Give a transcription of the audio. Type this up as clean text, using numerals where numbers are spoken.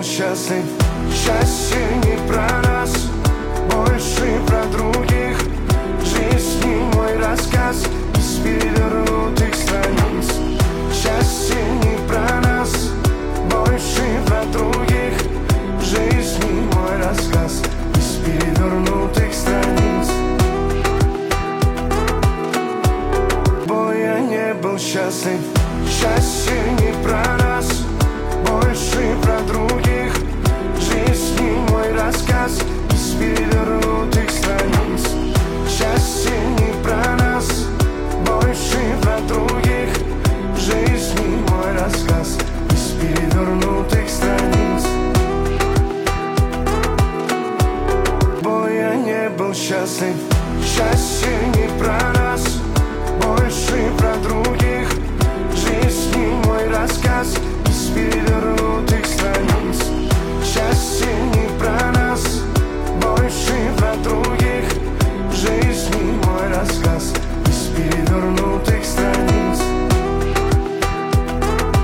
был счастлив. Счастье не про нас, больше про других. Жизнь не мой рассказ из перевернутых страниц. Счастье не про нас, больше про других. Жизнь не мой рассказ из перевернутых страниц. Бо я не был счастлив. Счастье не про нас, больше про других. Жизнь не мой рассказ из перевернутых страниц. Счастье не про нас, больше про других. Жизнь не мой рассказ из перевернутых страниц. Бо я не был счастлив. Счастье не про нас, больше про других. Жизнь не мой рассказ из перевернутых страниц. Счастье не про нас, больше про других. Жизнь не мой рассказ из перевернутых страниц.